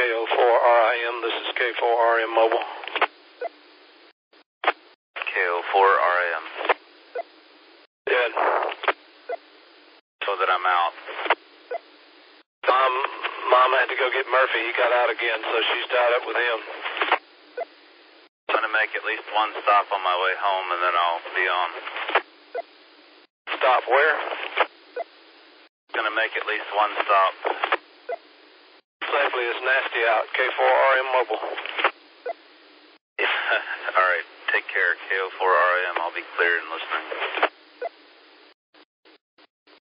KO4RIM. This is K4RM Mobile. KO4RIM. Good. So that I'm out. Mom had to go get Murphy. He got out again, so she's tied up with him. I'm going to make at least one stop on my way home, and then I'll be on. Stop where? Going to make at least one stop. Safely is nasty out. K4RM Mobile. Yeah. All right. Take care. KO4RIM. I'll be clear and listening.